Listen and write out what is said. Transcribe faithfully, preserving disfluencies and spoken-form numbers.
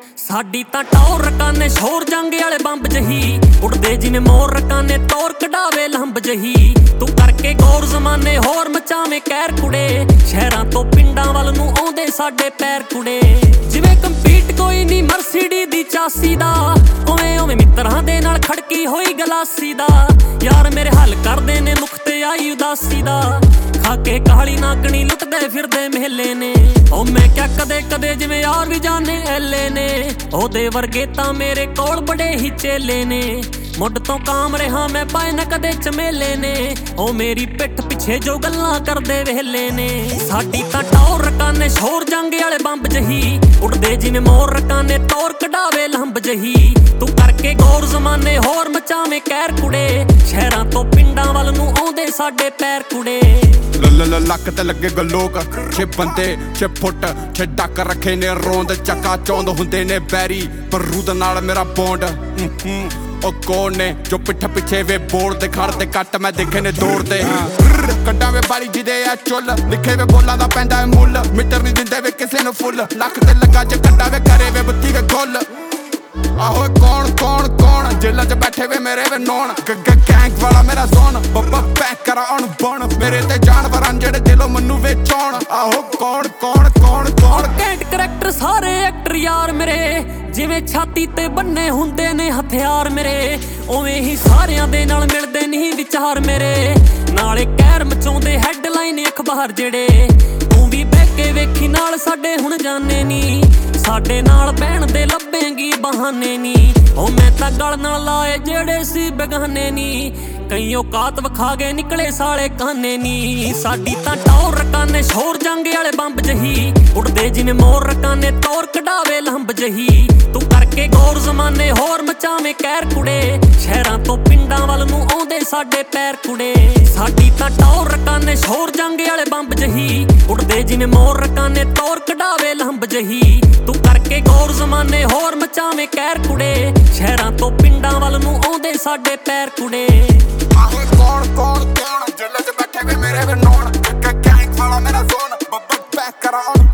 ਸਾਡੀ ਤਾਂ ਟੌਰ ਰਕਾਨੇ ਸ਼ੋਰ ਜੰਗ ਵਾਲੇ ਬੰਬ ਜਹੀ ਉੜਦੇ ਜਿਵੇਂ ਮੋਰ ਰਕਾਨੇ ਤੌਰ ਕਢਾਵੇ ਲੰਬ ਜਹੀ ਤੂੰ ਕਰਕੇ ਗੌਰ ਜ਼ਮਾਨੇ ਹੋਰ ਮਚਾਵੇਂ ਕਹਿਰ ਕੁੜੇ ਸ਼ਹਿਰਾਂ ਤੋਂ ਪਿੰਡਾਂ ਵੱਲ ਨੂੰ ਆਉਂਦੇ ਸਾਡੇ ਪੈਰ ਕੁੜੇ ਜਿਵੇਂ ਕੰਪੀਟ ਕੋਈ ਨਹੀਂ ਮਰਸੀਡੀ ਦੀ ਚਾਸੀ ਦਾ ਉਵੇਂ ਉਵੇਂ ਮਿੱਤਰਾਂ ਦੇ ਨਾਲ ਖੜਕੀ ਹੋਈ ਗਲਾਸੀ ਦਾ ਯਾਰ ਮੇਰੇ ਹੱਲ ਕਰਦੇ ਨੇ ਮੁਖ ਤੇ ਆਈ ਉਦਾਸੀ ਦਾ ਖਾ ਕੇ ਕਾਲੀ ਨਾਕਣੀ ਲੁੱਟਦੇ ਫਿਰਦੇ ਮਹਿਲੇ ਨੇ ਉਹ ਮੈਂ ਕਿਹਾ ਕਦੇ ਕਦੇ ਜਿਵੇਂ ਯਾਰ ਵੀ ਜਾਣੇ ਐਲੇ ਨੇ ਉਹਦੇ ਵਰਗੇ ਤਾਂ ਮੇਰੇ ਕੋਲ ਬੜੇ ਹੀ ਚੇਲੇ ਨੇ ਮੁੱਢ ਤੋਂ ਕਾਮ ਰਿਹਾ ਮੈਂ ਪਾਏ ਨਾ ਕਦੇ ਚਮੇਲੇ ਨੇ ਉਹ ਮੇਰੀ ਪਿੱਠ ਪਿੱਛੇ ਜੋ ਗੱਲਾਂ ਕਰਦੇ ਵੇਲੇ ਨੇ ਸਾਡੀ ਤਾਂ ਟੌਰ ਰਕਾਨੇ ਸ਼ੋਰ ਜੰਗ ਵਾਲੇ ਬੰਬ ਜਹੀ ਉੜਦੇ ਜਿਵੇਂ ਮੋਰ ਰਕਾਨੇ ਤੌਰ ਕਢਾਵੇ ਲੰਬ ਜਹੀ ਤੂੰ ਕਰਕੇ ਗੌਰ ਜ਼ਮਾਨੇ ਹੋਰ ਮਚਾਵੇਂ ਕਹਿਰ ਕੁੜੇ ਸ਼ਹਿਰਾਂ ਤੋਂ ਪਿੰਡਾਂ ਵੱਲ ਨੂੰ ਆਉਂਦੇ ਸਾਡੇ ਪੈਰ ਕੁੜੇ ਲ ਲੱਕ ਤੇ ਲੱਗੇ ਗਲੋਕ ਛੇ ਬੰਦੇ ਛੇ ਫੁੱਟ ਛੇ ਡੱਕ ਰੱਖੇ ਨੇ ਰੋਂਦ ਚੱਕਾ ਚੌਂਦ ਹੁੰਦੇ ਨੇ ਬੈਰੀ ਪਰ ਰੂਦ ਨਾਲ ਮੇਰਾ ਬੌਂਡ ਉਹ ਕੌਣ ਨੇ ਜੋ ਪਿੱਠ ਪਿੱਛੇ ਵੇ ਬੋਲ ਦੇ ਖੜ ਤੇ ਕੱਟ ਮੈਂ ਦੇਖੇ ਨੇ ਦੌੜਦੇ ਕੱਢਾਂ ਵੇ ਬਾਰੀ ਜਿਹਦੇ ਆ ਚੁੱਲ ਲਿਖੇ ਵੇ ਬੋਲਾਂ ਦਾ ਪੈਂਦਾ ਮੁੱਲ ਮਿੱਟਰ ਨਹੀਂ ਦਿੰਦੇ ਵੇ ਕਿਸੇ ਨੂੰ ਫੁੱਲ ਲੱਕ ਤੇ ਲੱਗਾ ਜੇ ਕੱਢਾਂ ਵੇ ਕਰੇ ਵੇ ਬੱਤੀ ਵੇ ਗੋਲ ਆਹੋ ਕੌਣ ਕੌਣ ਕੌਣ ਜੇਲਾਂ 'ਚ ਬੈਠੇ ਵੇ ਮੇਰੇ ਵੇ ਨੌਣ ਗੈਂਗ ਵਾਲਾ ਮੇਰਾ ਜ਼ੋਨ ਬੱਬਾ ਪੈਕ ਕਰਾ ਅਣ ਬਣ ਮੇਰੇ ਤੇ ਜਾਨਵਰਾਂ ਜਿਹੜੇ ਦਿਲੋਂ ਮੈਨੂੰ ਵੇਚਣ ਆਹੋ ਕੌਣ ਕੌਣ ਕੌਣ ਕੌਣ ਕੈਂਟ ਕਰੈਕਟਰ ਸਾਰੇ ਐਕਟਰ ਯਾਰ ਮੇਰੇ ਜਿਵੇਂ ਛਾਤੀ ਤੇ ਬੰਨੇ ਹੁੰਦੇ ਨੇ ਹਥਿਆਰ ਮੇਰੇ ਉਵੇਂ ਹੀ ਸਾਰਿਆਂ ਦੇ ਨਾਲ ਮਿਲਦੇ ਨਹੀਂ ਵਿਚਾਰ ਮੇਰੇ ਨਾਲੇ ਕਹਿਰ ਮਚਾਉਂਦੇ ਹੈਡਲਾਈਨ ਅਖਬਾਰ ਜਿਹੜੇ ਤੂੰ ਵੀ ਬਹਿ ਕੇ ਵੇਖੀ ਨਾਲ ਸਾਡੇ ਹੁਣ ਜਾਣੇ ਨੀ ਸਾਡੇ ਨਾਲ ਬਹਿਣ ਦੇ ਲੱਭੇਂਗੀ ਬਹਾਨੇ ਨੀ ਉਹ ਮੈਂ ਤਾਂ ਗਲ ਨਾਲ ਲਾਏ ਜਿਹੜੇ ਸੀ ਬਗਾਨੇ ਨੀ ਕਈ ਔਕਾਤ ਵਿਖਾ ਗਏ ਨਿਕਲੇ ਸਾਲੇ ਕਾਨੇ ਨੀ ਸਾਡੀ ਤਾਂ ਟੌਰ ਰਕਾਨੇ ਸ਼ੋਰ ਜੰਗ ਵਾਲੇ ਬੰਬ ਜਹੀ ਉੜਦੇ ਜਿਵੇਂ ਮੋਰ ਰਕਾਨੇ ਤੌਰ ਕਢਾਵੇ ਲੰਬ ਜਹੀ ਤੂੰ ਕਰਕੇ ਗੌਰ ਜ਼ਮਾਨੇ ਹੋਰ ਮਚਾਵੇਂ ਕਹਿਰ ਕੁੜੇ ਸ਼ਹਿਰਾਂ ਤੋਂ ਪਿੰਡਾਂ ਵੱਲ ਨੂੰ ਆਉਂਦੇ ਸਾਡੇ ਪੈਰ ਕੁੜੇ ਸਾਡੀ ਤਾਂ ਟੌਰ ਰਕਾਨੇ ਸ਼ੋਰ ਜੰਗ ਵਾਲੇ ਬੰਬ ਜਹੀ ਉੜਦੇ ਜਿਵੇਂ ਮੋਰ ਰਕਾਨੇ ਤੌਰ ਕਢਾਵੇ ਲੰਬ ਜਹੀ ਤੂੰ ਕਰਕੇ ਗੌਰ ਜ਼ਮਾਨੇ ਹੋਰ ਮਚਾਵੇਂ ਕਹਿਰ ਕੁੜੇ ਸ਼ਹਿਰਾਂ ਤੋਂ ਪਿੰਡਾਂ ਵੱਲ ਨੂੰ ਆਉਂਦੇ ਸਾਡੇ ਪੈਰ ਕੁੜੇ ਆਹੋ ਕੌਣ ਕੌਣ ਕੌਣ ਜੇਲਾਂ 'ਚ ਬੈਠੇ ਵੇ ਮੇਰੇ ਵੇ ਨੌਣ ਗੈਂਗ ਵਾਲਾ ਮੇਰਾ ਜ਼ੋਨ ਬੱਬਾ ਪੈਕ ਕਰਾ